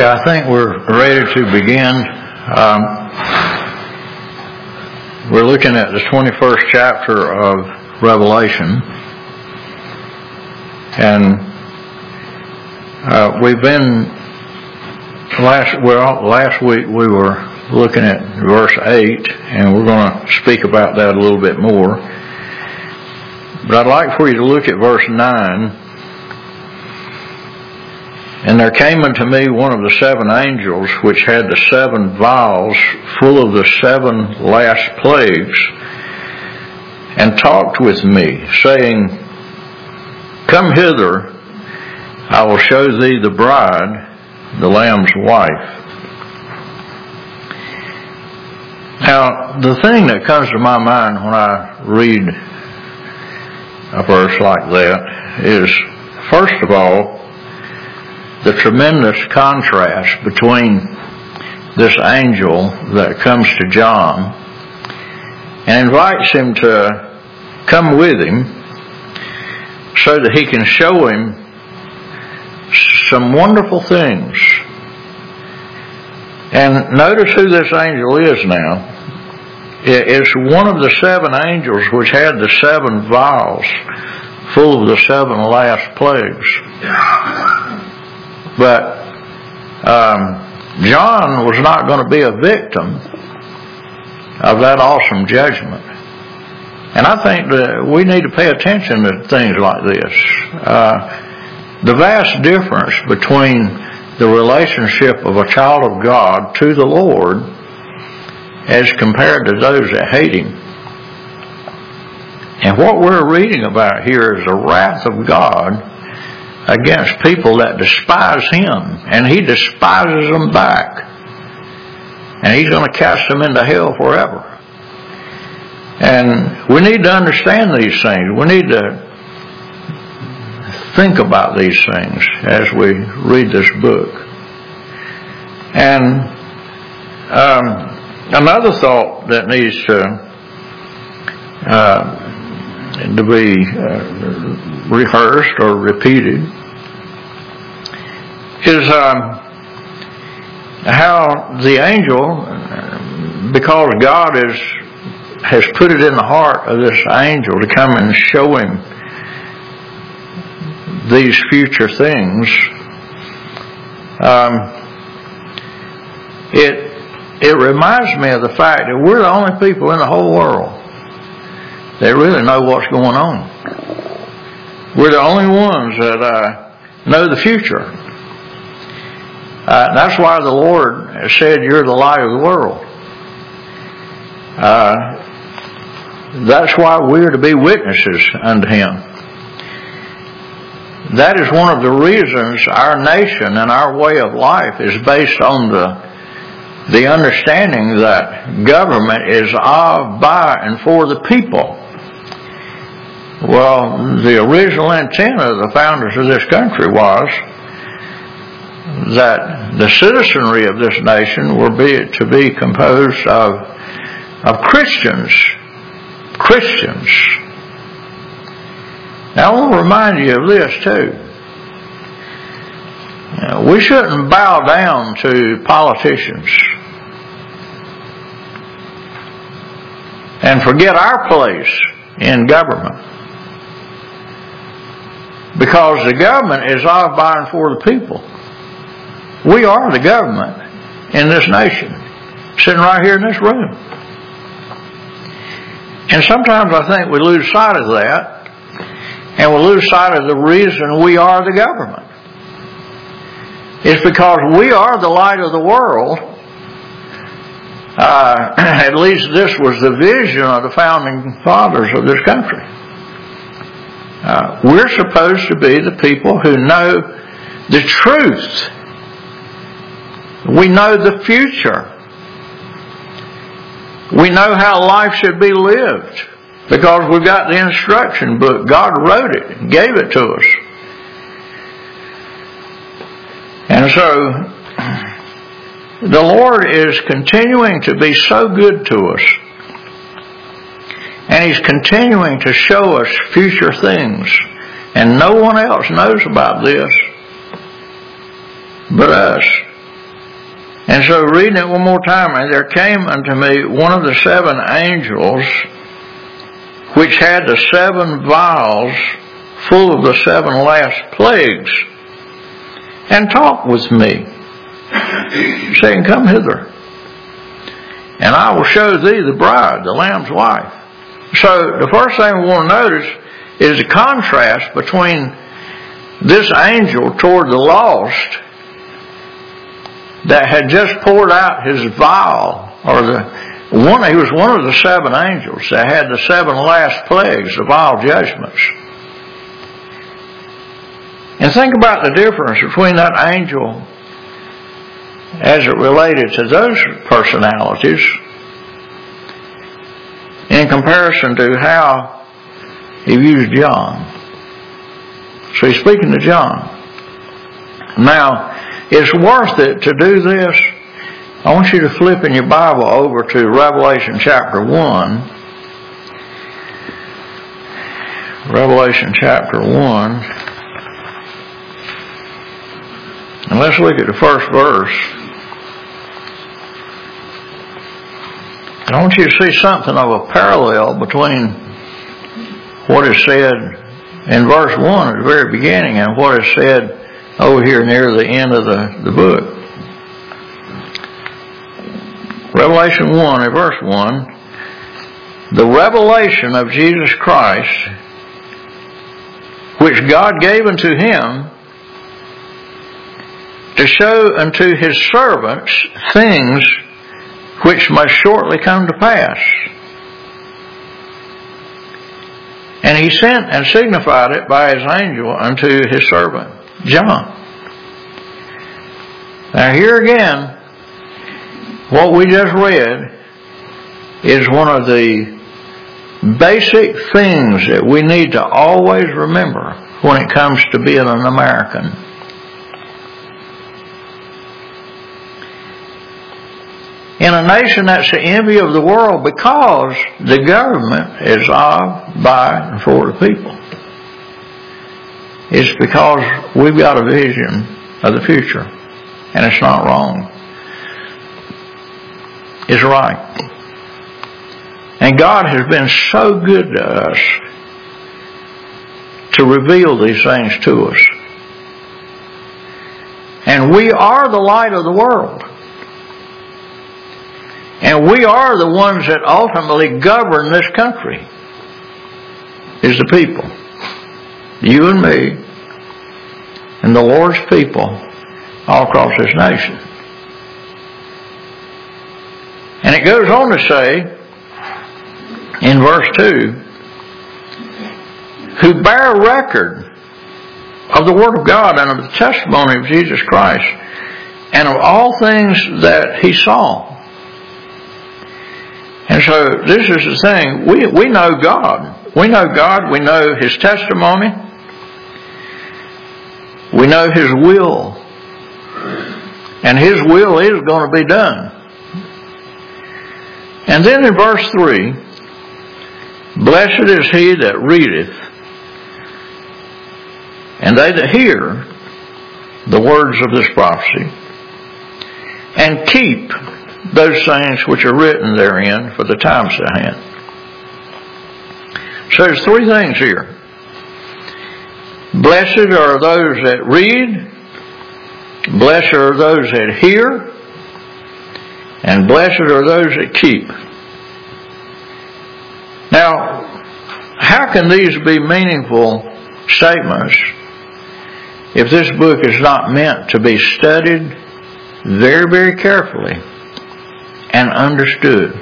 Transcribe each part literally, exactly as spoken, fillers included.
I think we're ready to begin. Um, we're looking at the twenty-first chapter of Revelation, and uh, we've been last well last week we were looking at verse eight, and we're going to speak about that a little bit more. But I'd like for you to look at verse nine. And there came unto me one of the seven angels, which had the seven vials full of the seven last plagues, and talked with me, saying, Come hither, I will show thee the bride, the Lamb's wife. Now, the thing that comes to my mind when I read a verse like that is, first of all, the tremendous contrast between this angel that comes to John and invites him to come with him so that he can show him some wonderful things. And notice who this angel is now. It's one of the seven angels which had the seven vials full of the seven last plagues. But um, John was not going to be a victim of that awesome judgment. And I think that we need to pay attention to things like this. Uh, the vast difference between the relationship of a child of God to the Lord as compared to those that hate Him. And what we're reading about here is the wrath of God against people that despise Him, and He despises them back, and He's going to cast them into hell forever. And we need to understand these things. We need to think about these things as we read this book. And um, another thought that needs to uh, to be uh, rehearsed or repeated is um, how the angel, because God is, has put it in the heart of this angel to come and show him these future things, um, it it reminds me of the fact that we're the only people in the whole world that really know what's going on. We're the only ones that uh, know the future. Uh, that's why the Lord said, You're the light of the world. Uh, that's why we're to be witnesses unto Him. That is one of the reasons our nation and our way of life is based on the the understanding that government is of, by, and for the people. Well, the original intent of the founders of this country was that the citizenry of this nation were be, to be composed of, of Christians. Christians. Now, I want to remind you of this, too. Now, we shouldn't bow down to politicians and forget our place in government. Because the government is of, by, and for the people. We are the government in this nation, sitting right here in this room. And sometimes I think we lose sight of that, and we lose sight of the reason we are the government. It's because we are the light of the world. Uh, at least this was the vision of the founding fathers of this country. Uh, we're supposed to be the people who know the truth. We know the future. We know how life should be lived because we've got the instruction book. God wrote it and gave it to us. And so the Lord is continuing to be so good to us. And He's continuing to show us future things. And no one else knows about this but us. And so reading it one more time, and there came unto me one of the seven angels, which had the seven vials full of the seven last plagues, and talked with me, saying, Come hither, and I will show thee the bride, the Lamb's wife. So the first thing we want to notice is the contrast between this angel toward the lost that had just poured out his vial, or the one, he was one of the seven angels that had the seven last plagues, the vial judgments. And think about the difference between that angel as it related to those personalities in comparison to how he views John. So he's speaking to John. Now, it's worth it to do this. I want you to flip in your Bible over to Revelation chapter one. Revelation chapter one. And let's look at the first verse. I want you to see something of a parallel between what is said in verse one at the very beginning and what is said over here near the end of the, the book. Revelation one and verse one, the revelation of Jesus Christ, which God gave unto him to show unto his servants things which must shortly come to pass. And he sent and signified it by his angel unto his servant John. Now here again, what we just read is one of the basic things that we need to always remember when it comes to being an American. In a nation that's the envy of the world because the government is of, by, and for the people. It's because we've got a vision of the future. And it's not wrong. It's right. And God has been so good to us to reveal these things to us. And we are the light of the world. And we are the ones that ultimately govern this country, is the people. You and me and the Lord's people all across this nation. And it goes on to say in verse two, who bear record of the Word of God and of the testimony of Jesus Christ and of all things that he saw. And so this is the thing. We, we know God. We know God. We know his testimony. We know his will. And his will is going to be done. And then in verse three, blessed is he that readeth, and they that hear the words of this prophecy, and keep those things which are written therein, for the time's at hand. So there's three things here. Blessed are those that read, blessed are those that hear, and blessed are those that keep. Now, how can these be meaningful statements if this book is not meant to be studied very, very carefully and understood?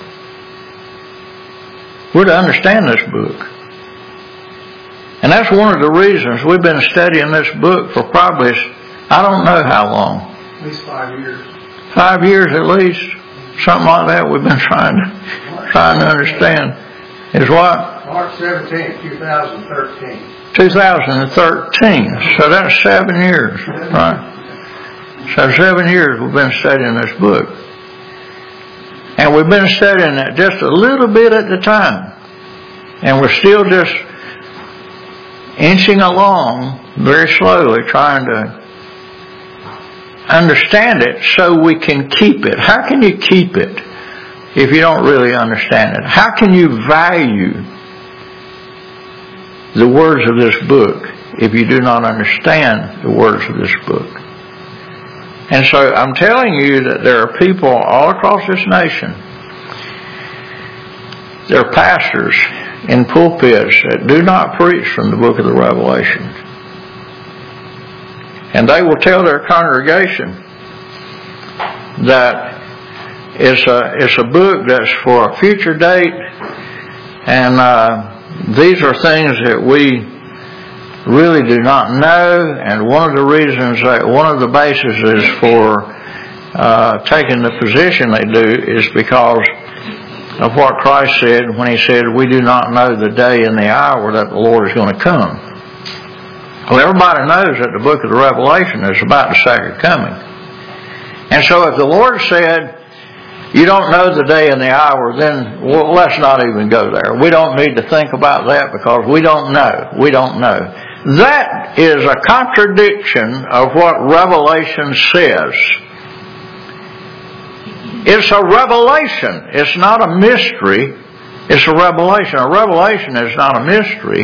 We're to understand this book. And that's one of the reasons we've been studying this book for probably, I don't know how long. At least five years. Five years at least. Something like that we've been trying to, trying to understand. Is what? March seventeenth, two thousand thirteen. two thousand thirteen. So that's seven years, right? So seven years we've been studying this book. And we've been studying it just a little bit at a time. And we're still just inching along very slowly, trying to understand it so we can keep it. How can you keep it if you don't really understand it? How can you value the words of this book if you do not understand the words of this book? And so I'm telling you that there are people all across this nation, there are pastors in pulpits that do not preach from the book of the Revelation. And they will tell their congregation that it's a, it's a book that's for a future date, and uh, these are things that we really do not know, and one of the reasons that one of the bases is for uh, taking the position they do is because of what Christ said when He said, we do not know the day and the hour that the Lord is going to come. Well, everybody knows that the book of the Revelation is about the second coming. And so if the Lord said, you don't know the day and the hour, then well, let's not even go there. We don't need to think about that because we don't know. We don't know. That is a contradiction of what Revelation says. It's a revelation. It's not a mystery. It's a revelation. A revelation is not a mystery.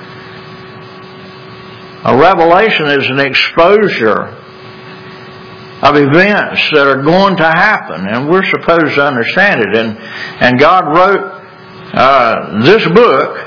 A revelation is an exposure of events that are going to happen, and we're supposed to understand it. And, and God wrote uh, this book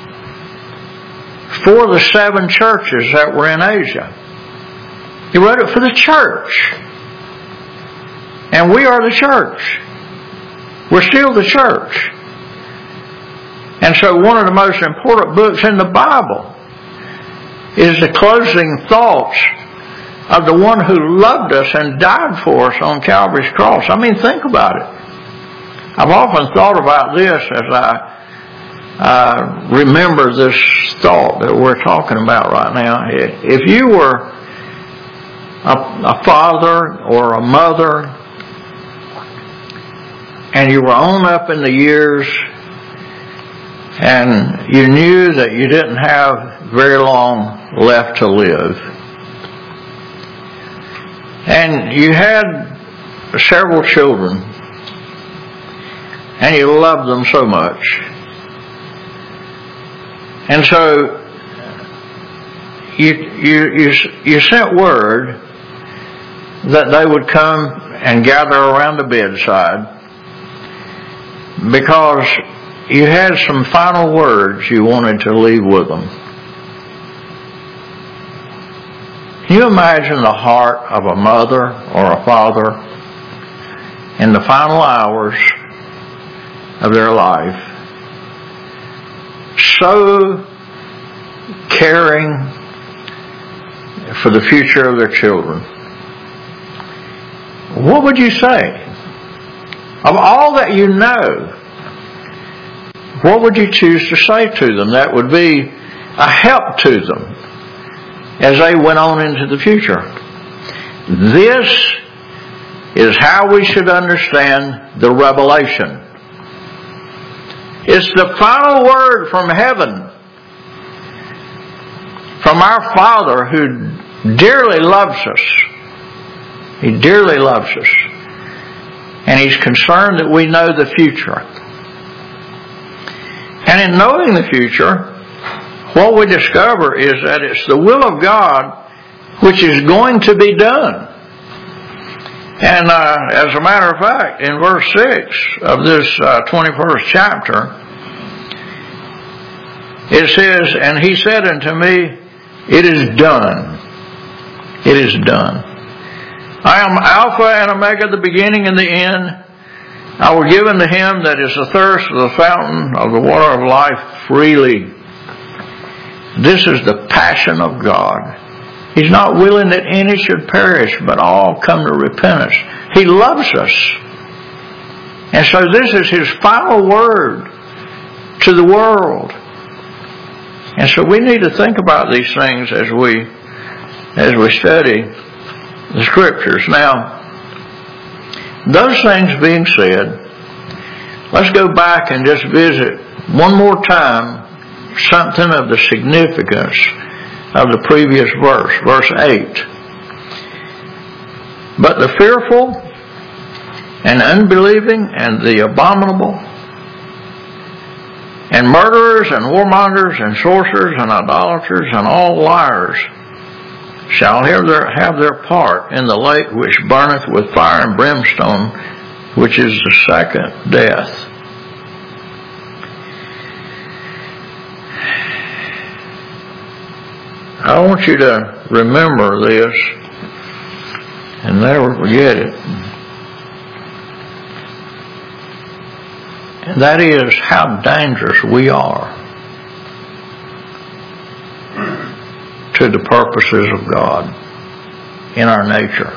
for the seven churches that were in Asia. He wrote it for the church. And we are the church. We're still the church. And so one of the most important books in the Bible is the closing thoughts of the one who loved us and died for us on Calvary's cross. I mean, think about it. I've often thought about this as I uh, remember this thought that we're talking about right now. If you were a, a father or a mother and you were on up in the years and you knew that you didn't have very long left to live, and you had several children, and you loved them so much. And so you you you, you sent word that they would come and gather around the bedside because you had some final words you wanted to leave with them. Can you imagine the heart of a mother or a father in the final hours of their life, so caring for the future of their children? What would you say? Of all that you know, what would you choose to say to them that would be a help to them as they went on into the future? This is how we should understand the revelation. It's the final word from heaven, from our Father who dearly loves us. He dearly loves us. And He's concerned that we know the future. And in knowing the future, what we discover is that it's the will of God which is going to be done. And uh, as a matter of fact, in verse six of this uh, twenty-first chapter, it says, and He said unto me, it is done. It is done. I am Alpha and Omega, the beginning and the end. I will give unto him that is athirst of the fountain of the water of life freely. This is the passion of God. He's not willing that any should perish, but all come to repentance. He loves us. And so this is His final word to the world. And so we need to think about these things as we as we study the Scriptures. Now, those things being said, let's go back and just visit one more time something of the significance of the previous verse, verse eight. But the fearful and unbelieving and the abominable and murderers and whoremongers and sorcerers and idolaters and all liars shall have their, have their part in the lake which burneth with fire and brimstone, which is the second death. I want you to remember this and never forget it. And that is how dangerous we are to the purposes of God in our nature.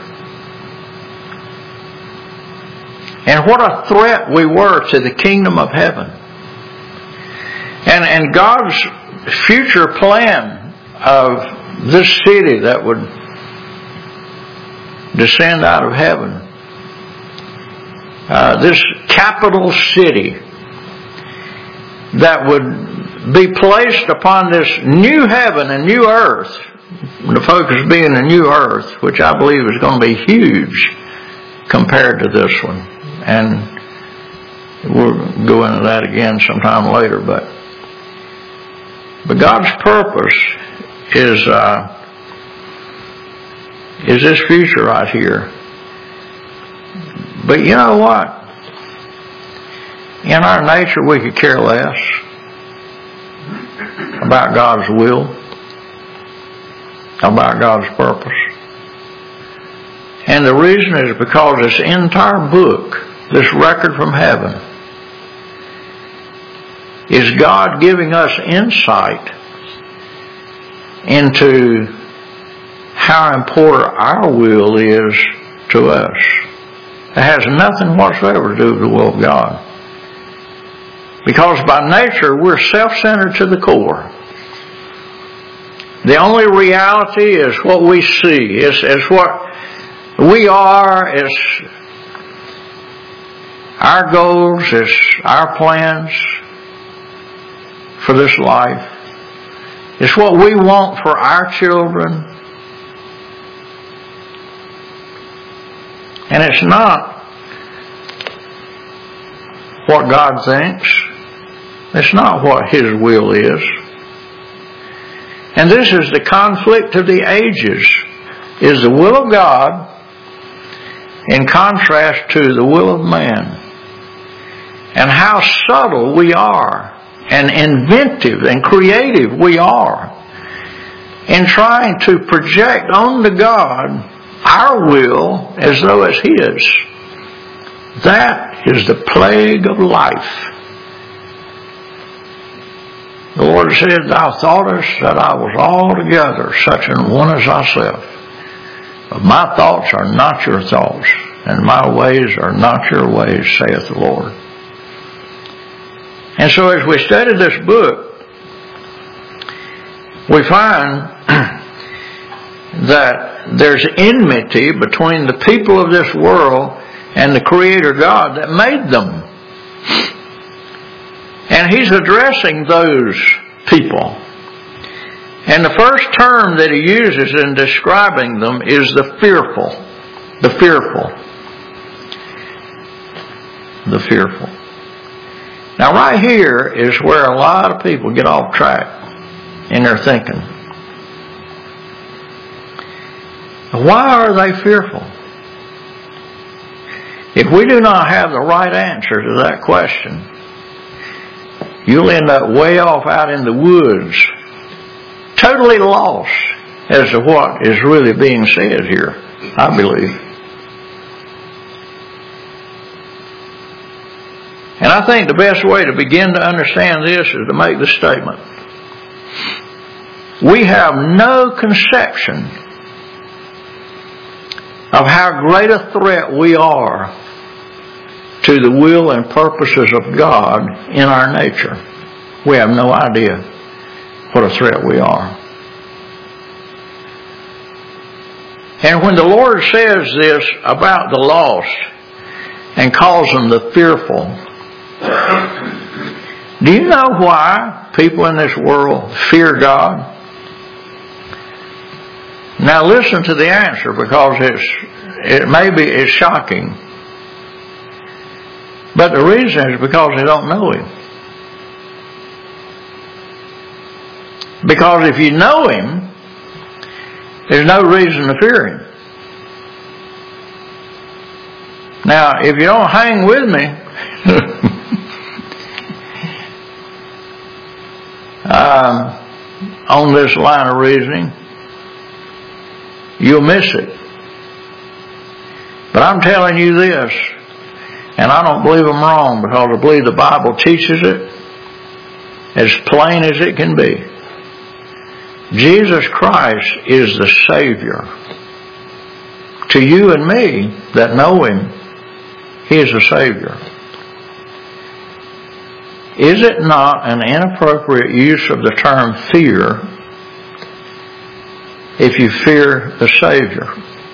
And what a threat we were to the kingdom of heaven. And, and God's future plan of this city that would descend out of heaven, uh, this capital city that would be placed upon this new heaven and new earth, the focus being the new earth, which I believe is going to be huge compared to this one. And we'll go into that again sometime later. But, but God's purpose is uh, is this future right here. But you know what? In our nature, we could care less about God's will, about God's purpose. And the reason is because this entire book, this record from heaven, is God giving us insight into how important our will is to us. It has nothing whatsoever to do with the will of God. Because by nature, we're self-centered to the core. The only reality is what we see. It's, it's what we are. It's our goals. It's our plans for this life. It's what we want for our children. And it's not what God thinks. It's not what His will is. And this is the conflict of the ages, is the will of God in contrast to the will of man. And how subtle we are and inventive and creative we are in trying to project onto God our will as though it's His. That is the plague of life. The Lord said, Thou thoughtest that I was altogether such an one as thyself. But my thoughts are not your thoughts, and my ways are not your ways, saith the Lord. And so as we study this book, we find that there's enmity between the people of this world and the Creator God that made them. And He's addressing those people. And the first term that He uses in describing them is the fearful. The fearful. The fearful. Now right here is where a lot of people get off track in their thinking. Why are they fearful? If we do not have the right answer to that question, you'll end up way off out in the woods, totally lost as to what is really being said here, I believe. And I think the best way to begin to understand this is to make the statement. We have no conception of how great a threat we are to the will and purposes of God in our nature. We have no idea what a threat we are. And when the Lord says this about the lost and calls them the fearful, do you know why people in this world fear God? Now listen to the answer, because it's it maybe is shocking. But the reason is because they don't know Him. Because if you know Him, there's no reason to fear Him. Now, if you don't hang with me, um, on this line of reasoning, you'll miss it. But I'm telling you this, and I don't believe I'm wrong, because I believe the Bible teaches it as plain as it can be. Jesus Christ is the Savior. To you and me that know Him, He is the Savior. Is it not an inappropriate use of the term fear if you fear the Savior?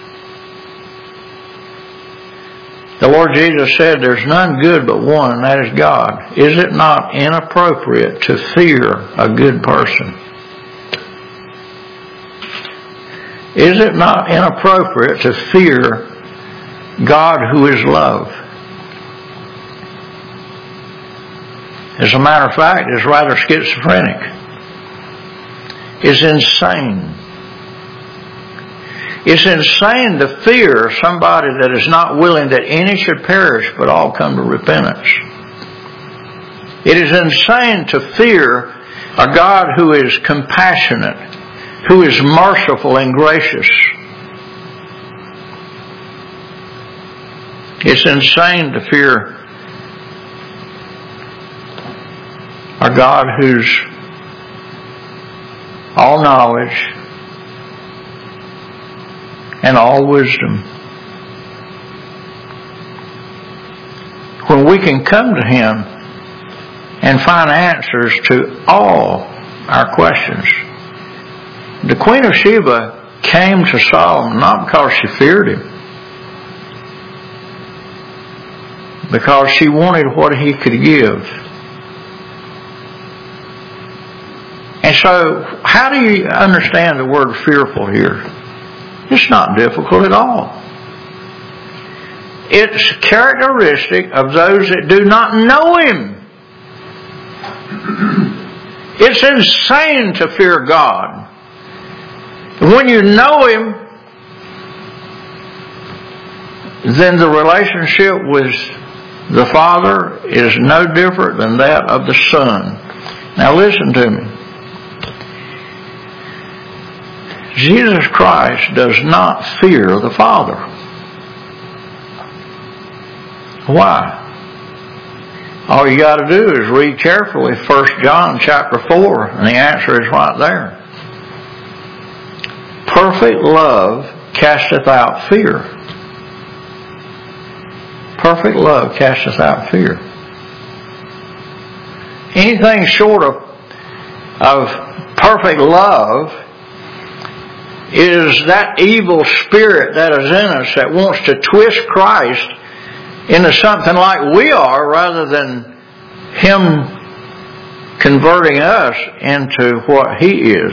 The Lord Jesus said there's none good but one, and that is God. Is it not inappropriate to fear a good person? Is it not inappropriate to fear God who is love? As a matter of fact, it's rather schizophrenic. It's insane. It's insane to fear somebody that is not willing that any should perish but all come to repentance. It is insane to fear a God who is compassionate, who is merciful and gracious. It's insane to fear a God who's all knowledge and all wisdom. When we can come to Him and find answers to all our questions. The Queen of Sheba came to Solomon not because she feared him, because she wanted what he could give. And so, how do you understand the word fearful here? It's not difficult at all. It's characteristic of those that do not know Him. It's insane to fear God. When you know Him, then the relationship with the Father is no different than that of the Son. Now listen to me. Jesus Christ does not fear the Father. Why? All you got to do is read carefully First John chapter four, and the answer is right there. Perfect love casteth out fear. Perfect love casteth out fear. Anything short of, of perfect love is that evil spirit that is in us that wants to twist Christ into something like we are, rather than Him converting us into what He is.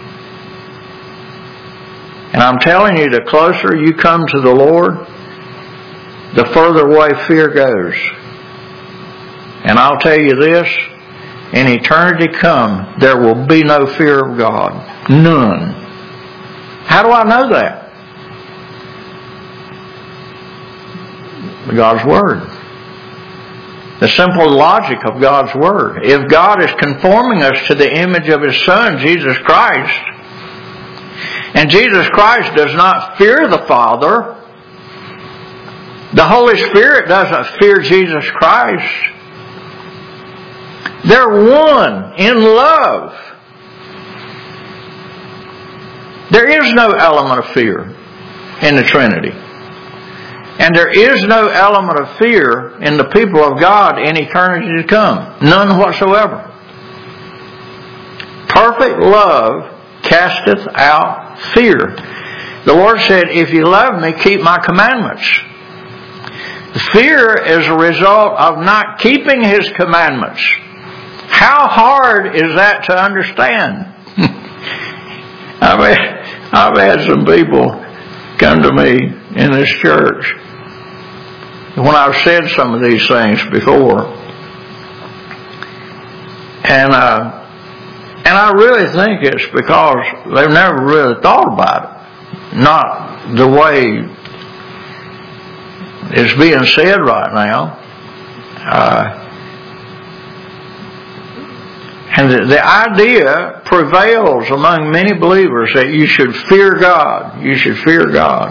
And I'm telling you, the closer you come to the Lord, the further away fear goes. And I'll tell you this, in eternity come, there will be no fear of God. None. How do I know that? God's Word. The simple logic of God's Word. If God is conforming us to the image of His Son, Jesus Christ, and Jesus Christ does not fear the Father, the Holy Spirit doesn't fear Jesus Christ. They're one in love. There is no element of fear in the Trinity. And there is no element of fear in the people of God in eternity to come. None whatsoever. Perfect love casteth out fear. The Lord said, if you love me, keep my commandments. Fear is a result of not keeping His commandments. How hard is that to understand? I've had, I've had some people come to me in this church. When I've said some of these things before. And, uh, and I really think it's because they've never really thought about it. Not the way it's being said right now. Uh, and the, the idea prevails among many believers that you should fear God. You should fear God.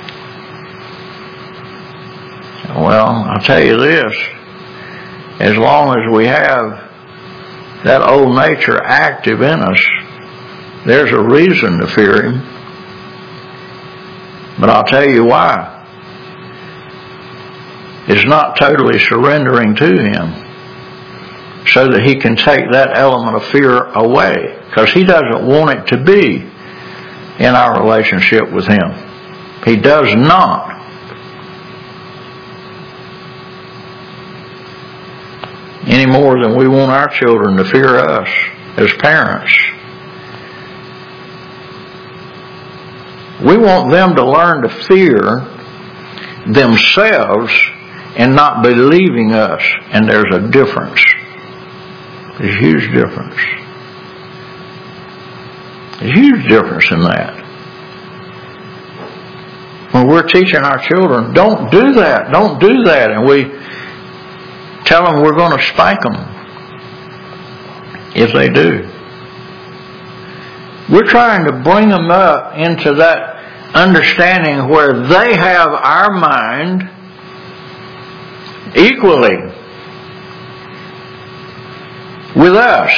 Well, I'll tell you this. As long as we have that old nature active in us, there's a reason to fear Him. But I'll tell you why. It's not totally surrendering to Him so that He can take that element of fear away, because He doesn't want it to be in our relationship with Him. He does not. Any more than we want our children to fear us as parents. We want them to learn to fear themselves and not believing us. And there's a difference. There's a huge difference. There's a huge difference in that. When we're teaching our children, don't do that, don't do that, and we tell them we're going to spank them if they do. We're trying to bring them up into that understanding where they have our mind equally with us.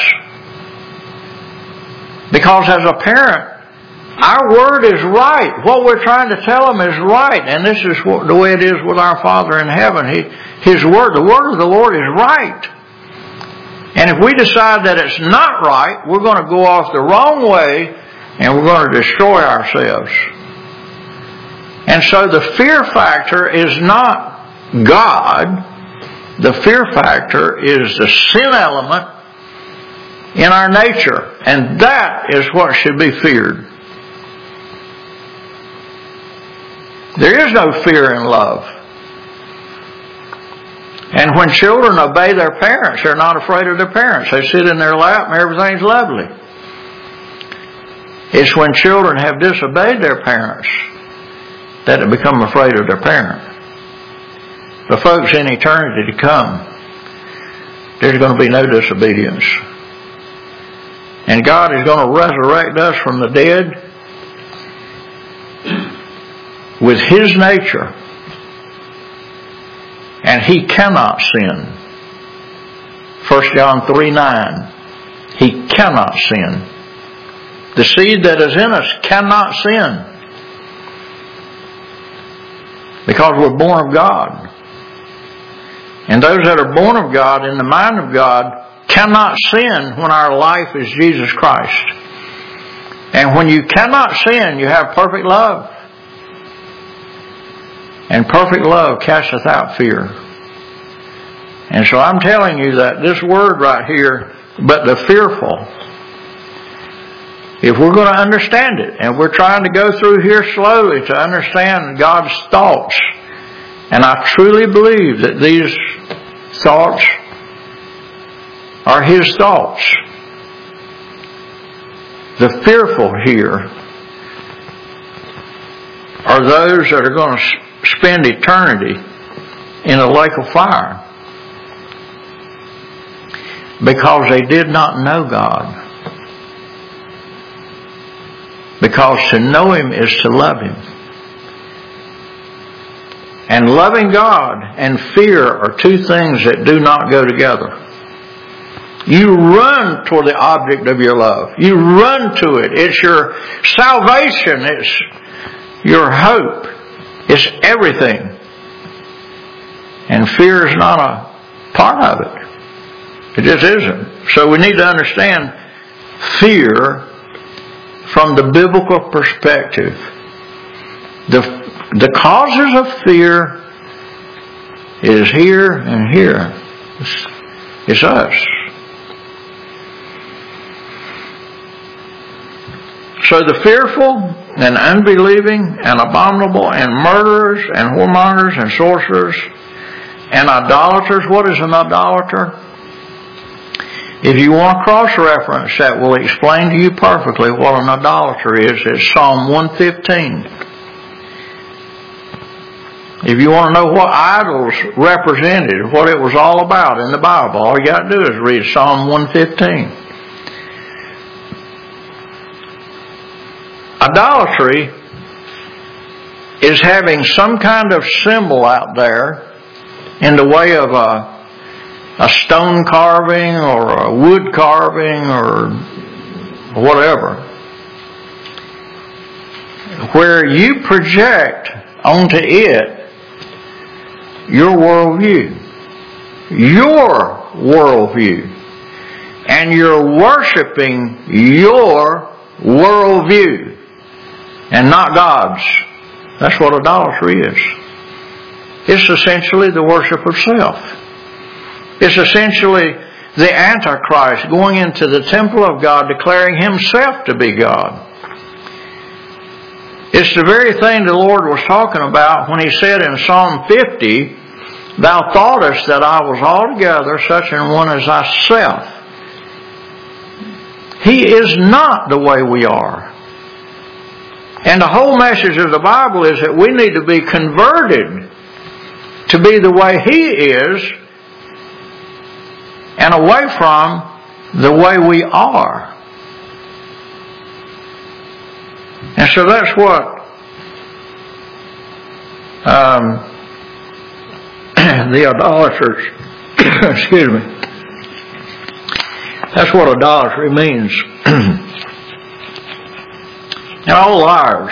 Because as a parent, our word is right. What we're trying to tell them is right. And this is what, the way it is with our Father in heaven. He, His word, the word of the Lord is right. And if we decide that it's not right, we're going to go off the wrong way and we're going to destroy ourselves. And so the fear factor is not God. The fear factor is the sin element in our nature. And that is what should be feared. There is no fear in love. And when children obey their parents, they're not afraid of their parents. They sit in their lap and everything's lovely. It's when children have disobeyed their parents that they become afraid of their parent. But folks, in eternity to come, there's going to be no disobedience. And God is going to resurrect us from the dead with His nature. And He cannot sin. First John three nine. He cannot sin. The seed that is in us cannot sin. Because we're born of God. And those that are born of God, in the mind of God, cannot sin when our life is Jesus Christ. And when you cannot sin, you have perfect love. And perfect love casteth out fear. And so I'm telling you that this word right here, but the fearful, if we're going to understand it, and we're trying to go through here slowly to understand God's thoughts, and I truly believe that these thoughts are His thoughts. The fearful here are those that are going to spend eternity in a lake of fire because they did not know God. Because to know Him is to love Him. And loving God and fear are two things that do not go together. You run toward the object of your love. You run to it. It's your salvation. It's your hope. It's everything. And fear is not a part of it. It just isn't. So we need to understand fear from the biblical perspective. The, the causes of fear is here and here. It's, it's us. So the fearful and unbelieving and abominable and murderers and whoremongers and sorcerers and idolaters. What is an idolater? If you want a cross-reference that will explain to you perfectly what an idolater is, it's Psalm one fifteen. If you want to know what idols represented, what it was all about in the Bible, all you got to do is read Psalm one fifteen. Idolatry is having some kind of symbol out there in the way of a, a stone carving or a wood carving or whatever, where you project onto it your worldview. Your worldview. And you're worshiping your worldview and not God's. That's what idolatry is. It's essentially the worship of self. It's essentially the Antichrist going into the temple of God declaring himself to be God. It's the very thing the Lord was talking about when He said in Psalm fifty, "Thou thoughtest that I was altogether such an one as thyself." He is not the way we are. And the whole message of the Bible is that we need to be converted to be the way He is and away from the way we are. And so that's what um, the idolaters, excuse me, that's what idolatry means. And all liars.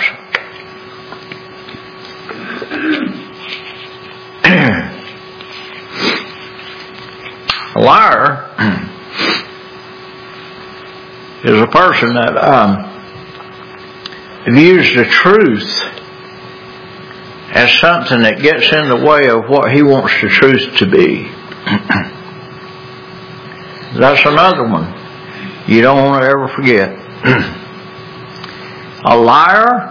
A liar is a person that um, views the truth as something that gets in the way of what he wants the truth to be. That's another one you don't want to ever forget. A liar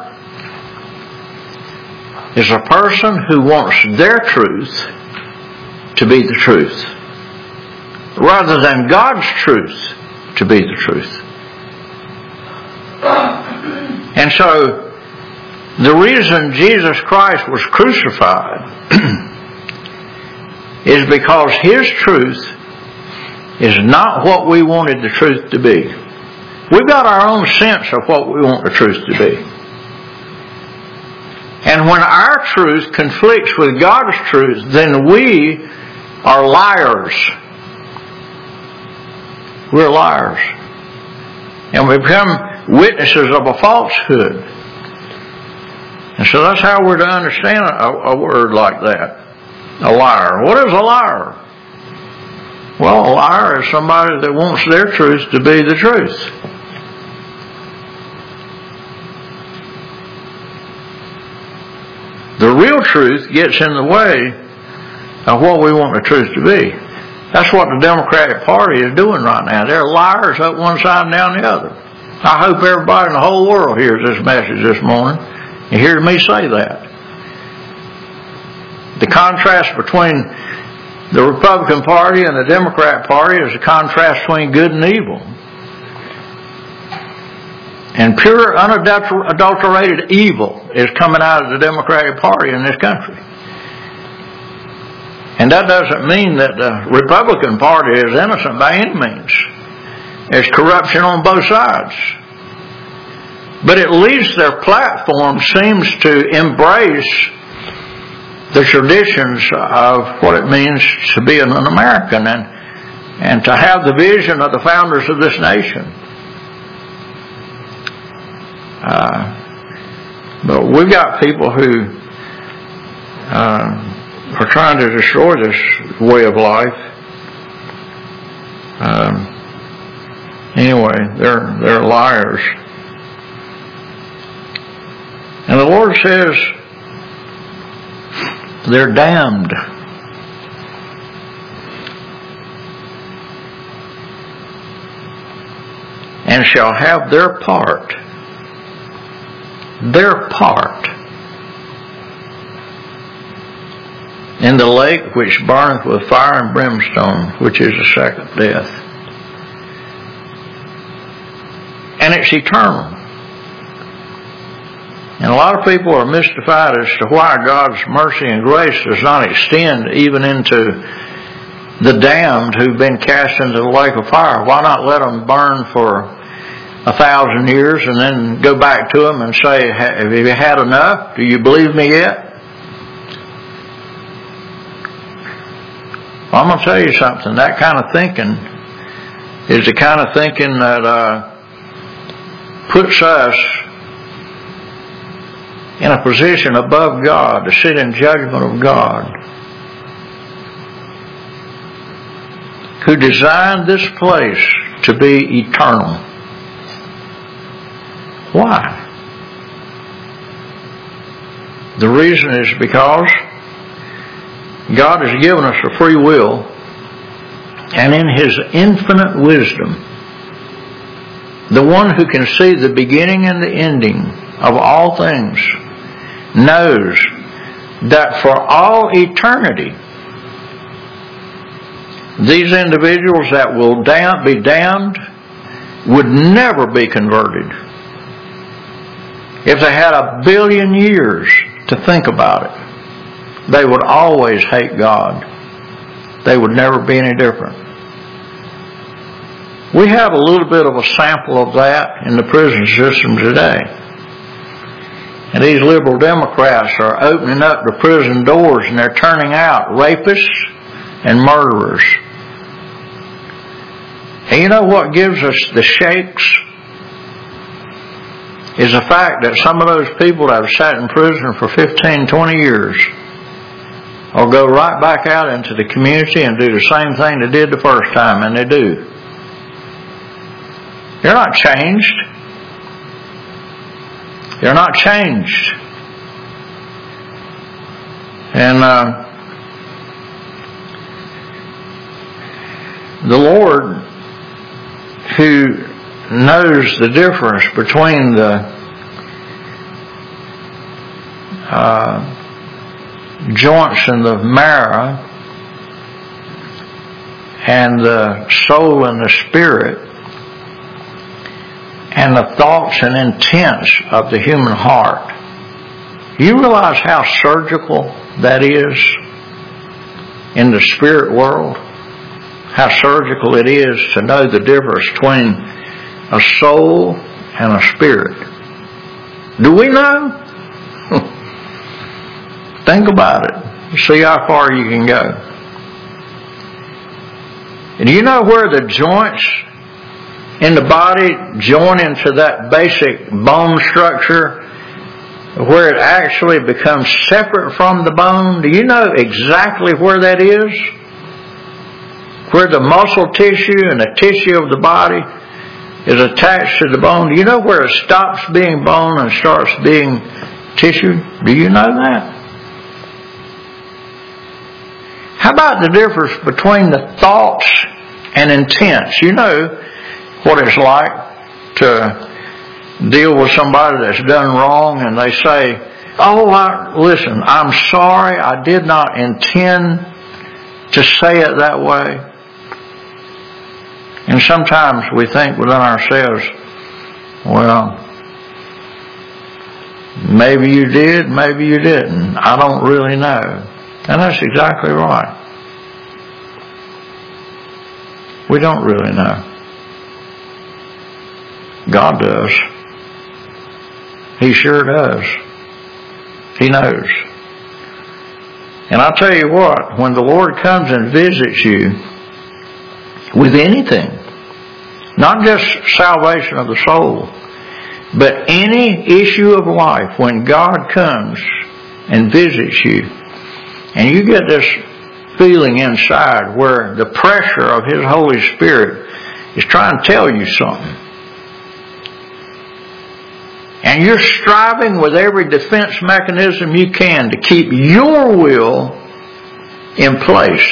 is a person who wants their truth to be the truth, rather than God's truth to be the truth. And so, the reason Jesus Christ was crucified is because His truth is not what we wanted the truth to be. We've got our own sense of what we want the truth to be. And when our truth conflicts with God's truth, then we are liars. We're liars. And we become witnesses of a falsehood. And so that's how we're to understand a, a word like that. A liar. What is a liar? Well, a liar is somebody that wants their truth to be the truth. The real truth gets in the way of what we want the truth to be. That's what the Democratic Party is doing right now. They're liars up one side and down the other. I hope everybody in the whole world hears this message this morning and hears me say that. The contrast between the Republican Party and the Democrat Party is a contrast between good and evil. And pure, unadulterated evil is coming out of the Democratic Party in this country. And that doesn't mean that the Republican Party is innocent by any means. There's corruption on both sides. But at least their platform seems to embrace the traditions of what it means to be an American and, and to have the vision of the founders of this nation. Uh, but we've got people who uh, are trying to destroy this way of life. Um, anyway, they're they're liars. And the Lord says they're damned. And shall have their part their part in the lake which burneth with fire and brimstone, which is the second death. And it's eternal. And a lot of people are mystified as to why God's mercy and grace does not extend even into the damned who've been cast into the lake of fire. Why not let them burn for a thousand years and then go back to them and say, have you had enough? Do you believe me yet? Well, I'm going to tell you something. That kind of thinking is the kind of thinking that uh, puts us in a position above God to sit in judgment of God, who designed this place to be eternal. Why? The reason is because God has given us a free will, and in His infinite wisdom, the one who can see the beginning and the ending of all things knows that for all eternity, these individuals that will damn, be damned would never be converted. If they had a billion years to think about it, they would always hate God. They would never be any different. We have a little bit of a sample of that in the prison system today. And these liberal Democrats are opening up the prison doors and they're turning out rapists and murderers. And you know what gives us the shakes? Is the fact that some of those people that have sat in prison for fifteen, twenty years will go right back out into the community and do the same thing they did the first time, and they do. They're not changed. They're not changed. And uh, the Lord, who knows the difference between the uh, joints and the marrow and the soul and the spirit and the thoughts and intents of the human heart. Do you realize how surgical that is in the spirit world? How surgical it is to know the difference between a soul and a spirit. Do we know? Think about it. See how far you can go. And do you know where the joints in the body join into that basic bone structure where it actually becomes separate from the bone? Do you know exactly where that is? Where the muscle tissue and the tissue of the body is attached to the bone. Do you know where it stops being bone and starts being tissue? Do you know that? How about the difference between the thoughts and intents? You know what it's like to deal with somebody that's done wrong and they say, oh, I, listen, I'm sorry, I did not intend to say it that way. And sometimes we think within ourselves, well, maybe you did, maybe you didn't. I don't really know. And that's exactly right. We don't really know. God does. He sure does. He knows. And I'll tell you what, when the Lord comes and visits you with anything, not just salvation of the soul, but any issue of life, when God comes and visits you, and you get this feeling inside where the pressure of His Holy Spirit is trying to tell you something, and you're striving with every defense mechanism you can to keep your will in place,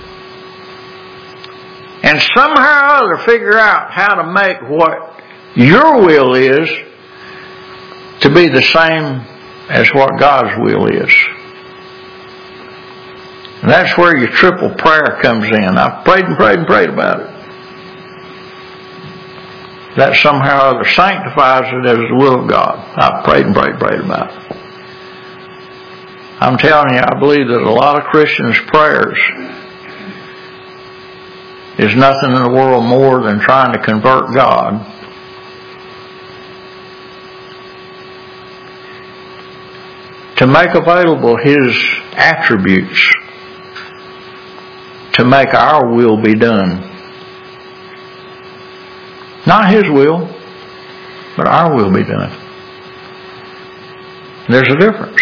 and somehow or other figure out how to make what your will is to be the same as what God's will is. And that's where your triple prayer comes in. I've prayed and prayed and prayed about it. That somehow or other sanctifies it as the will of God. I've prayed and prayed and prayed about it. I'm telling you, I believe that a lot of Christians' prayers is nothing in the world more than trying to convert God to make available His attributes to make our will be done. Not His will, but our will be done. There's a difference.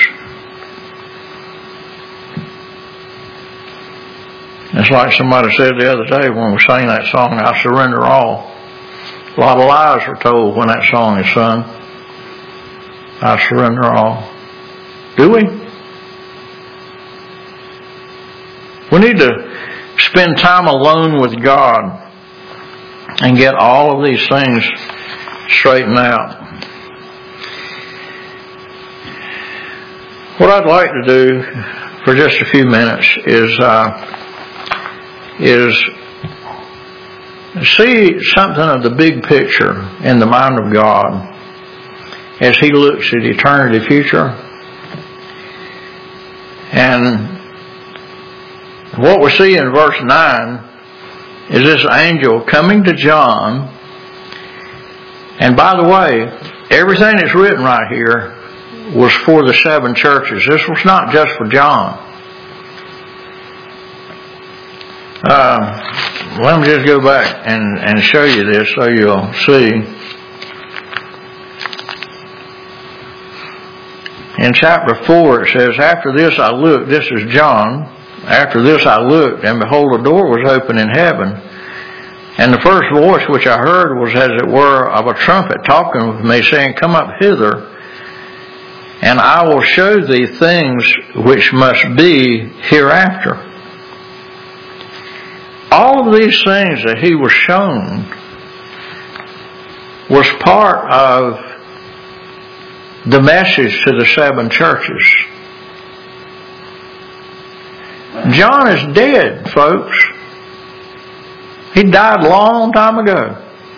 It's like somebody said the other day when we sang that song, I Surrender All. A lot of lies are told when that song is sung. I surrender all. Do we? We need to spend time alone with God and get all of these things straightened out. What I'd like to do for just a few minutes is uh, is see something of the big picture in the mind of God as He looks at eternity future. And what we see in verse nine is this angel coming to John. And by the way, everything that's written right here was for the seven churches. This was not just for John. Uh, let me just go back and, and show you this so you'll see. In chapter four it says, After this I looked, this is John, after this I looked, and behold, a door was open in heaven. And the first voice which I heard was as it were of a trumpet talking with me, saying, Come up hither, and I will show thee things which must be hereafter. All of these things that he was shown was part of the message to the seven churches. John is dead, folks. He died a long time ago.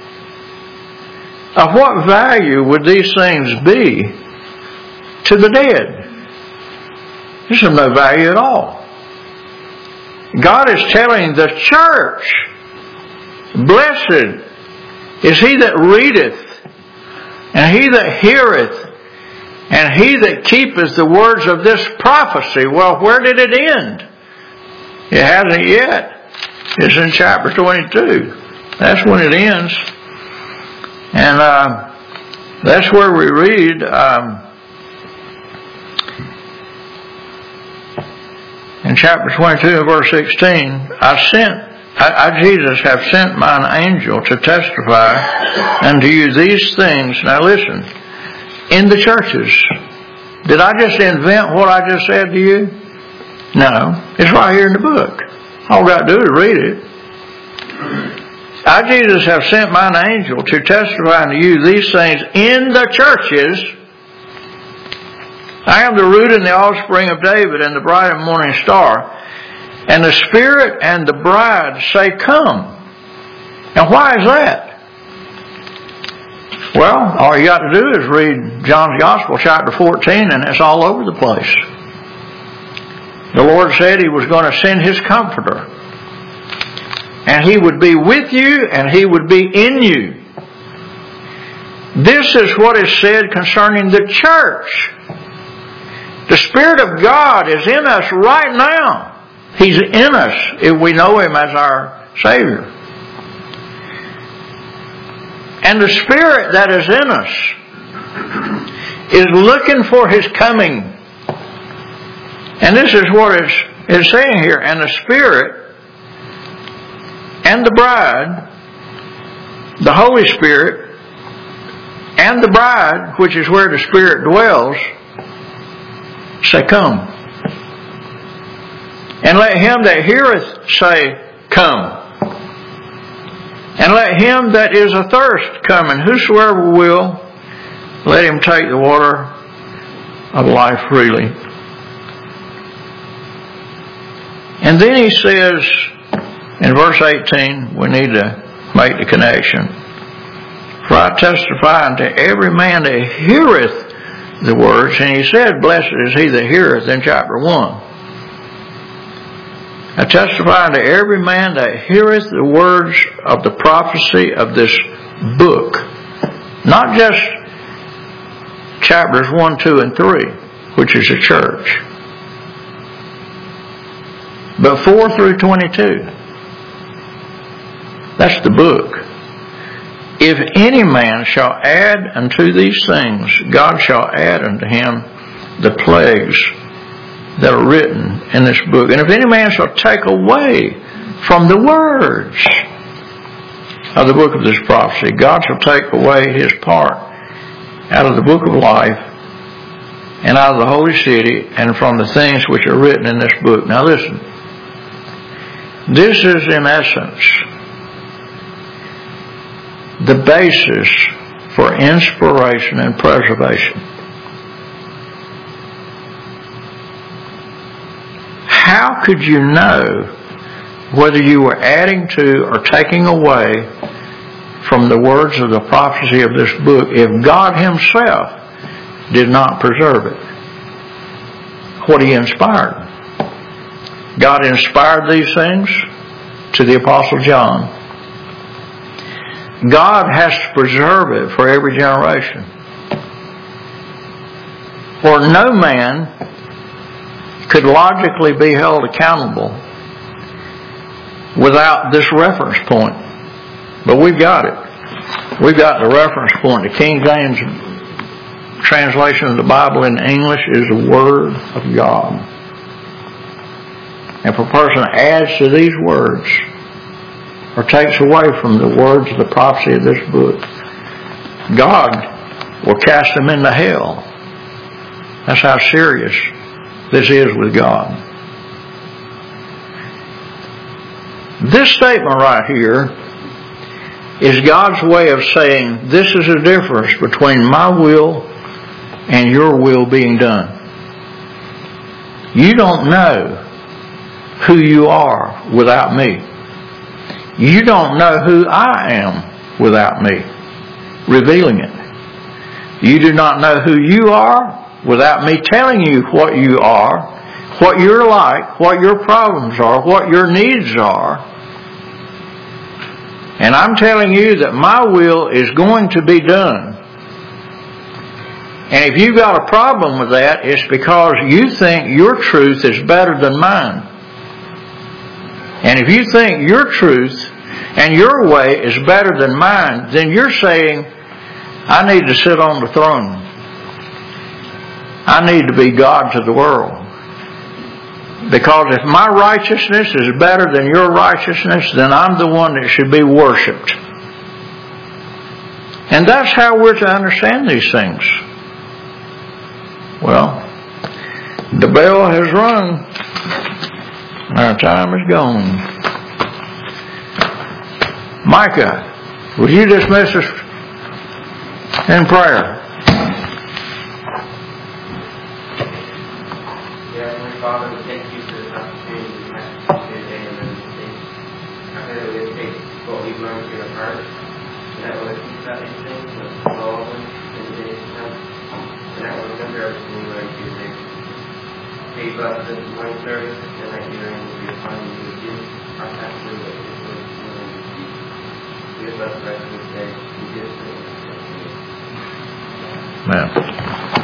Of what value would these things be to the dead? There's of no value at all. God is telling the church, Blessed is he that readeth, and he that heareth, and he that keepeth the words of this prophecy. Well, where did it end? It hasn't yet. It's in chapter twenty-two. That's when it ends. And uh, that's where we read, um, in chapter twenty-two and verse sixteen, I sent, I, I, Jesus, have sent mine angel to testify unto you these things. Now listen, in the churches. Did I just invent what I just said to you? No. It's right here in the book. All we got to do is read it. I, Jesus, have sent mine angel to testify unto you these things in the churches. I am the root and the offspring of David and the bright and morning star. And the Spirit and the bride say, Come. And why is that? Well, all you got to do is read John's Gospel, chapter fourteen, and it's all over the place. The Lord said He was going to send His Comforter. And He would be with you and He would be in you. This is what is said concerning the church. The Spirit of God is in us right now. He's in us if we know Him as our Savior. And the Spirit that is in us is looking for His coming. And this is what it's, it's saying here. And the Spirit and the bride, the Holy Spirit, and the bride, which is where the Spirit dwells, say, Come. And let him that heareth say, Come. And let him that is athirst come, and whosoever will, let him take the water of life freely. And then he says in verse eighteen, we need to make the connection. For I testify unto every man that heareth the words, and he said, blessed is he that heareth in chapter one. I testify unto every man that heareth the words of the prophecy of this book. Not just chapters one, two, and three, which is the church, but four through twenty-two. That's the book. If any man shall add unto these things, God shall add unto him the plagues that are written in this book. And if any man shall take away from the words of the book of this prophecy, God shall take away his part out of the book of life and out of the holy city and from the things which are written in this book. Now listen. This is in essence the basis for inspiration and preservation. How could you know whether you were adding to or taking away from the words of the prophecy of this book if God himself did not preserve it? What he inspired. God inspired these things to the Apostle John. God has to preserve it for every generation. For no man could logically be held accountable without this reference point. But we've got it. We've got the reference point. The King James translation of the Bible in English is the Word of God. If a person adds to these words or takes away from the words of the prophecy of this book, God will cast them into hell. That's how serious this is with God. This statement right here is God's way of saying this is the difference between my will and your will being done. You don't know who you are without me. You don't know who I am without me revealing it. You do not know who you are without me telling you what you are, what you're like, what your problems are, what your needs are. And I'm telling you that my will is going to be done. And if you've got a problem with that, it's because you think your truth is better than mine. And if you think your truth and your way is better than mine, then you're saying, I need to sit on the throne. I need to be God to the world. Because if my righteousness is better than your righteousness, then I'm the one that should be worshipped. And that's how we're to understand these things. Well, the bell has rung. Our time is gone. Micah, will you dismiss us in prayer? Yeah, Heavenly Father, we thank you for this opportunity we have today and everything. I pray that we'll take what we've learned here to heart, and that we'll teach that these things with all of them in the days to come, and that we'll remember everything we learned here today. May you bless this morning service, and that your name will be upon you with you, our pastor, that is with you and speak. Give us the rest of this day. We give thanks. Amen.